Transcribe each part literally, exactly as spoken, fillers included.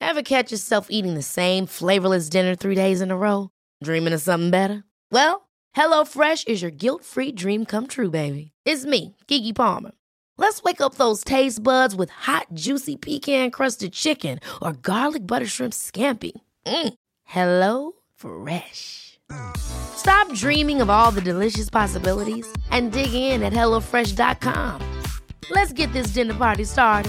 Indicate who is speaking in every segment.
Speaker 1: Ever catch yourself eating the same flavorless dinner three days in a row? Dreaming of something better? Well, HelloFresh is your guilt-free dream come true, baby. It's me, Keke Palmer. Let's wake up those taste buds with hot, juicy pecan-crusted chicken or garlic butter shrimp scampi. Mm. Hello Fresh. Stop dreaming of all the delicious possibilities and dig in at hello fresh dot com. Let's get this dinner party started.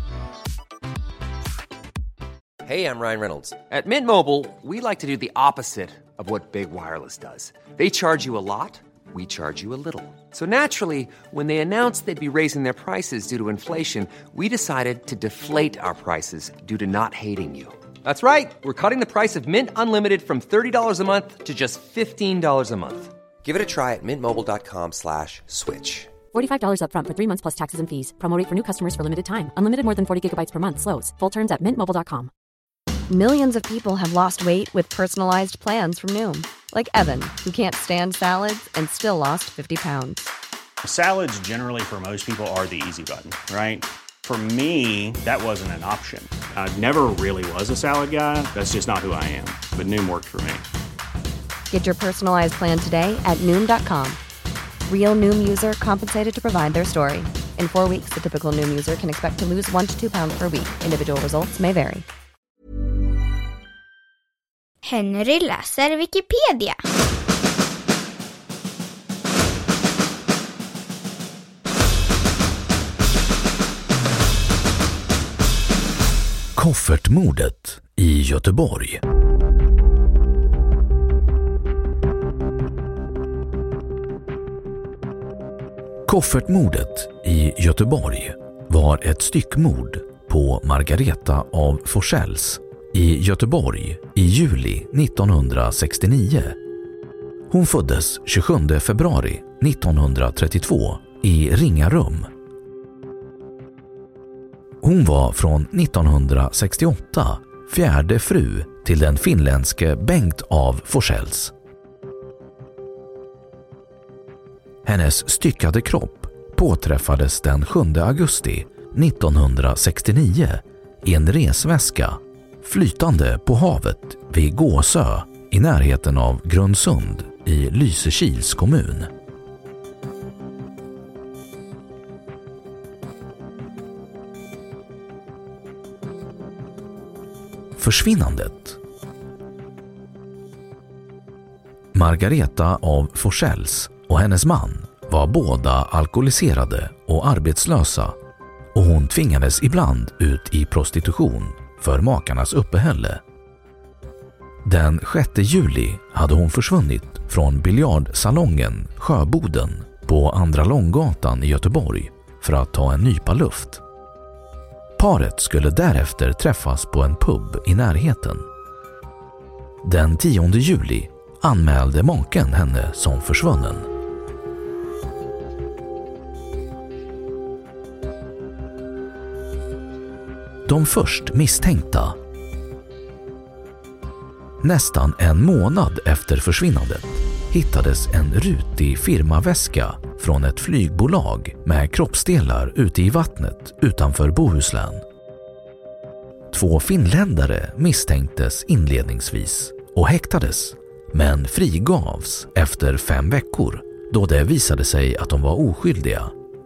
Speaker 2: Hey, I'm Ryan Reynolds. At Mint Mobile, we like to do the opposite of what Big Wireless does. They charge you a lot, we charge you a little. So naturally, when they announced they'd be raising their prices due to inflation, we decided to deflate our prices due to not hating you. That's right. We're cutting the price of Mint Unlimited from thirty dollars a month to just fifteen dollars a month. Give it a try at mintmobile.com slash switch.
Speaker 3: forty-five dollars up front for three months plus taxes and fees. Promo rate for new customers for limited time. Unlimited more than forty gigabytes per month. Slows full terms at mint mobile dot com.
Speaker 4: Millions of people have lost weight with personalized plans from Noom. Like Evan, who can't stand salads and still lost fifty pounds.
Speaker 5: Salads generally for most people are the easy button, right? For me, that wasn't an option. I never really was a salad guy. That's just not who I am. But Noom worked for me.
Speaker 4: Get your personalized plan today at Noom dot com. Real Noom user compensated to provide their story. In four weeks, the typical Noom user can expect to lose one to two pounds per week. Individual results may vary.
Speaker 6: Henry läser Wikipedia.
Speaker 7: Koffertmordet i Göteborg. Koffertmordet i Göteborg var ett styckmord på Margareta af Forselles i Göteborg i juli nittonhundrasextionio. Hon föddes tjugosjunde februari nittonhundratrettiotvå i Ringarum. Hon var från nittonhundrasextioåtta fjärde fru till den finländske Bengt af Forselles. Hennes styckade kropp påträffades den sjunde augusti nittonhundrasextionio i en resväska flytande på havet vid Gåsö i närheten av Grundsund i Lysekils kommun. Försvinnandet. Margareta af Forselles och hennes man var båda alkoholiserade och arbetslösa och hon tvingades ibland ut i prostitution för makarnas uppehälle. Den sjätte juli hade hon försvunnit från biljardsalongen Sjöboden på Andra Långgatan i Göteborg för att ta en nypa luft. Paret skulle därefter träffas på en pub i närheten. Den tionde juli anmälde maken henne som försvunnen. De först misstänkta. Nästan en månad efter försvinnandet hittades en rutig firmaväska från ett flygbolag med kroppsdelar ute i vattnet utanför Bohuslän. Två finländare misstänktes inledningsvis och häktades, men frigavs efter fem veckor då det visade sig att de var oskyldiga.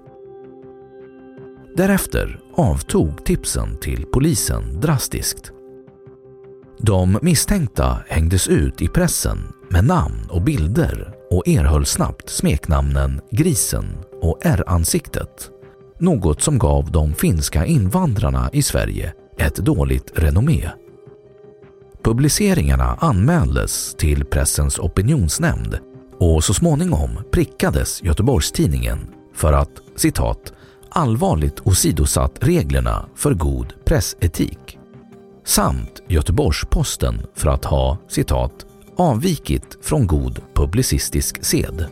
Speaker 7: Därefter avtog tipsen till polisen drastiskt. De misstänkta hängdes ut i pressen med namn och bilder och erhöll snabbt smeknamnen Grisen och R-ansiktet, något som gav de finska invandrarna i Sverige ett dåligt renommé. Publiceringarna anmäldes till Pressens opinionsnämnd och så småningom prickades Göteborgstidningen för att, citat, allvarligt åsidosatt reglerna för god pressetik, samt Göteborgs-Posten för att ha, citat, avvikit från god publicistisk sed.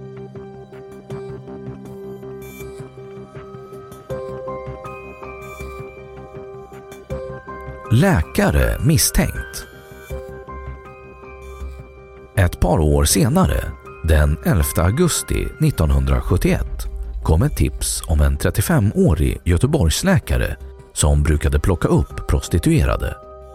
Speaker 7: Läkare misstänkt. Ett par år senare, den elfte augusti nittonhundrasjuttioett, kom ett tips om en trettiofemårig Göteborgsläkare som brukade plocka upp prostituerade.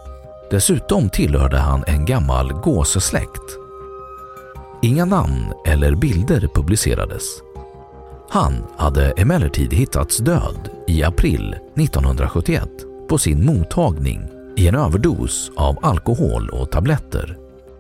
Speaker 7: Dessutom tillhörde han en gammal gåsesläkt. Inga namn eller bilder publicerades. Han hade emellertid hittats död i april nittonhundrasjuttioett på sin mottagning i en överdos av alkohol och tabletter.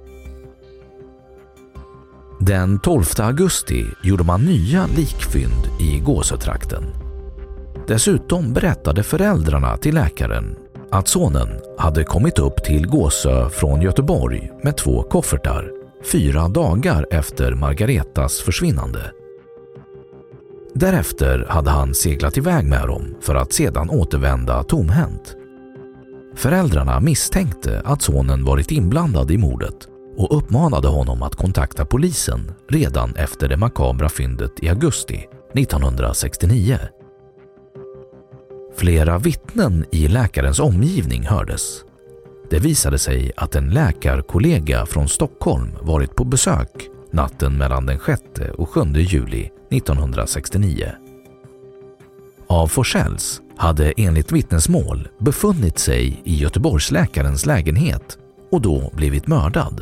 Speaker 7: Den tolfte augusti gjorde man nya likfynd i Gåsötrakten. Dessutom berättade föräldrarna till läkaren att sonen hade kommit upp till Gåsö från Göteborg med två koffertar fyra dagar efter Margaretas försvinnande. Därefter hade han seglat iväg med dem för att sedan återvända tomhänt. Föräldrarna misstänkte att sonen varit inblandad i mordet och uppmanade honom att kontakta polisen redan efter det makabra fyndet i augusti nittonhundrasextionio. Flera vittnen i läkarens omgivning hördes. Det visade sig att en läkarkollega från Stockholm varit på besök natten mellan den sjätte och sjunde juli nittonhundrasextionio. Av Forssells hade enligt vittnesmål befunnit sig i Göteborgsläkarens lägenhet och då blivit mördad.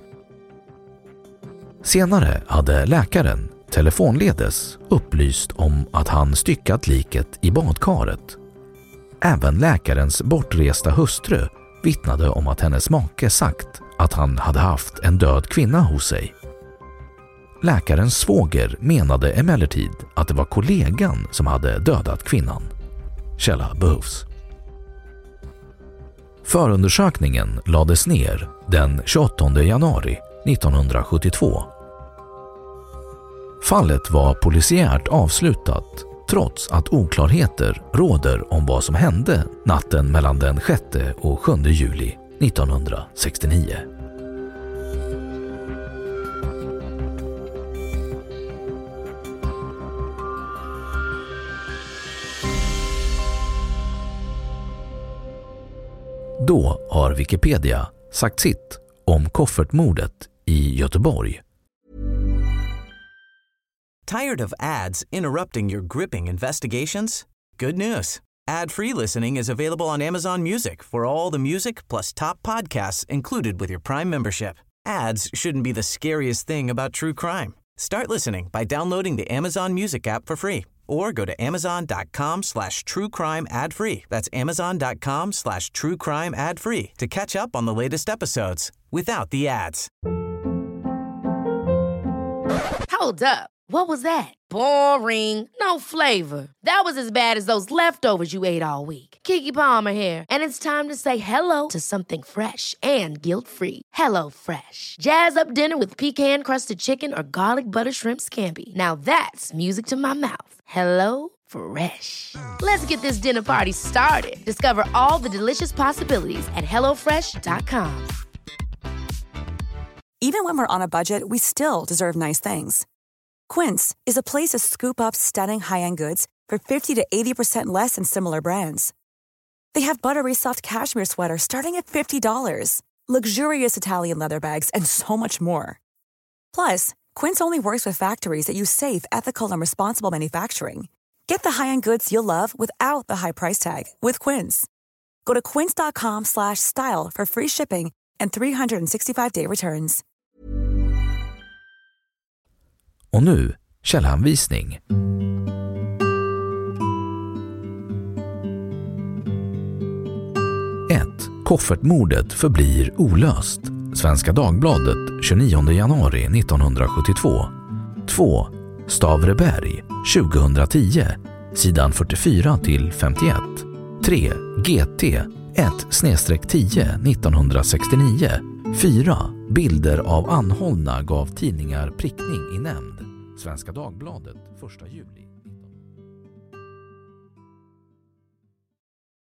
Speaker 7: Senare hade läkaren telefonledes upplyst om att han styckat liket i badkaret. Även läkarens bortresta hustru vittnade om att hennes make sagt att han hade haft en död kvinna hos sig. Läkarens svåger menade emellertid att det var kollegan som hade dödat kvinnan. Källa behövs. Förundersökningen lades ner den tjugoåttonde januari nittonhundrasjuttiotvå. Fallet var polisiärt avslutat trots att oklarheter råder om vad som hände natten mellan den sjätte och sjunde juli nittonhundrasextionio. Då har Wikipedia sagt sitt om koffertmordet i Göteborg.
Speaker 8: Tired of ads interrupting your gripping investigations? Good news. Ad-free listening is available on Amazon Music for all the music plus top podcasts included with your Prime membership. Ads shouldn't be the scariest thing about true crime. Start listening by downloading the Amazon Music app for free or go to amazon.com slash true crime ad free. That's amazon.com slash true crime ad free to catch up on the latest episodes without the ads.
Speaker 1: Hold up. What was that? Boring. No flavor. That was as bad as those leftovers you ate all week. Keke Palmer here, and it's time to say hello to something fresh and guilt-free. Hello Fresh. Jazz up dinner with pecan-crusted chicken or garlic butter shrimp scampi. Now that's music to my mouth. Hello Fresh. Let's get this dinner party started. Discover all the delicious possibilities at hello fresh dot com.
Speaker 9: Even when we're on a budget, we still deserve nice things. Quince is a place to scoop up stunning high-end goods for fifty to eighty percent less than similar brands. They have buttery soft cashmere sweaters starting at fifty dollars, luxurious Italian leather bags, and so much more. Plus, Quince only works with factories that use safe, ethical, and responsible manufacturing. Get the high-end goods you'll love without the high price tag with Quince. Go to quince.com slash style for free shipping and three sixty-five day returns.
Speaker 7: Och nu källhänvisning. ett. Koffertmordet förblir olöst. Svenska Dagbladet tjugonionde januari nittonhundrasjuttiotvå. två. Stavreberg tjugohundratio, sidan fyrtiofyra till femtioett. tre. G T ett tio nittonhundrasextionio. fyra. Bilder av anhållna gav tidningar prickning i nämnd. Svenska Dagbladet första juli.